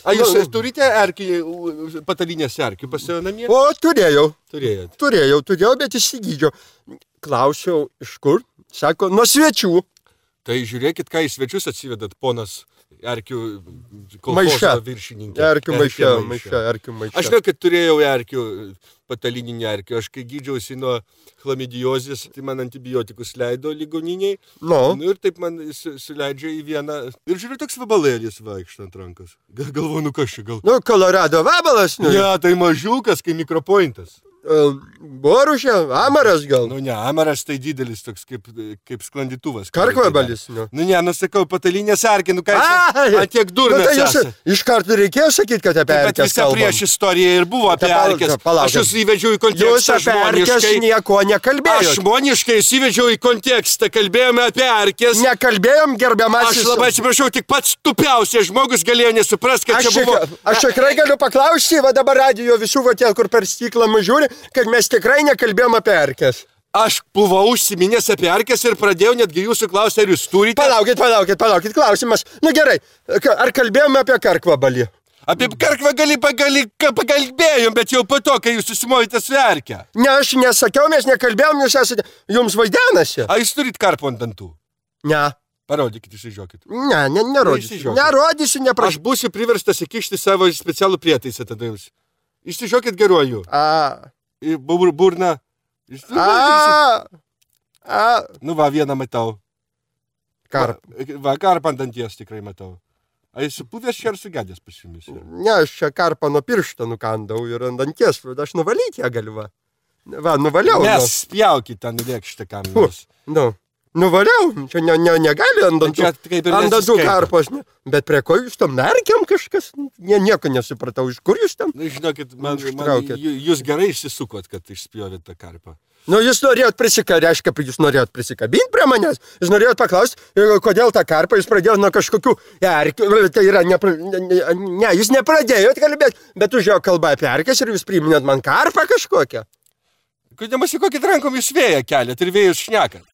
A jūs turite patalinės erkių pas save namie? O, turėjau. Turėjot. Turėjau, bet išsigydžiau. Klausiau, iš kur? Sako, nuo svečių. Tai žiūrėkit, ką į svečius atsivedat, ponas erkių kolchozo viršininkė. Erkių maišą. Aš žinau, kad turėjau erkių, patalininių erkių. Aš kai gydžiausi nuo chlamidijozės, tai man antibiotikus leido ligoniniai. No. Nu, ir taip man suleidžia į vieną. Ir žiūriu, toks vabalėlis vaikšto ant rankos. Galvoju, nu kas čia gal. Nu, Kolorado vabalas. Nu. Ne, tai mažiukas, kai mikropointas. Borušė, amaras gal. Nu ne, amaras tai didelis toks kaip sklandytuvas. Karkvabalis, nu. Nu ne, nusakau, patalinės erkė, nu ką jūs, tiek durnas esate. Iš karto reikėjo sakyti, kad apie erkės kalbam. Bet visa prieš istorija ir buvo apie erkės. Aš jūs įvedžiau į kontekstą žmoniškai. Jūs apie erkės nieko nekalbėjote. Aš žmoniškai įsivedžiau į kontekstą, kalbėjome apie erkės. Nekalbėjom, gerbiamasis. Aš labai atsiprašau, tik pats tupiausias žmogus galėjo nesuprast, kad čia buvo. Aš tikrai galiu paklausti, va dabar radijo visų va kur per stiklą žiūri, kad mes tikrai nekalbėjom apie erkės. Aš buvau užsiminęs apie erkės ir pradėjau netgi jūsų klausti, ar jūs turite. Palaukit, klausimas. Nu gerai, ar kalbėjome apie karkvabalį? Apie karkvabalį pakalbėjom, bet jau po to, kai jūs susimovite su erke. Ne, aš nesakiau, mes nekalbėjom, jūs esate, jums vaidenasi. Ar jūs turit karpų ant dantų? Ne. Parodykit, išsižiokit. Ne, nerodysiu. Nerodysiu, neprašau. Aš būsiu priverstas įkišti savo specialų prietaisą tada jums. Išsižiokit geruoju. Į burną. Nu va, vieną matau. Karpą ant danties tikrai matau. A jūs supuvęs čia ar sugedęs pas jumis? Ne, aš čia karpą nuo piršto nukandau ir ant danties. Aš nuvalyti ją galiu va. Va, nuvaliau. Nes spjaukit ten lėkštę kam nors. Nu. Nuvaliau, čia negali ant dantų karpos, bet prie ko jūs tam merkiam kažkas, nieko nesupratau, iš kur jūs tam? Na, žinokit, jūs gerai išsisukot, kad išspjovėt tą karpą. Nu, jūs norėjot prisikabinti prie manęs, jūs norėjot paklausti, kodėl tą karpą jūs pradėjot nuo kažkokių erkių, tai yra, ne, jūs nepradėjot kalbėti, bet užėjo kalba apie erkės ir jūs priminėt man karpą kažkokią. Kodėl masikokit rankom jūs vėją keliat ir vėjus šnekat?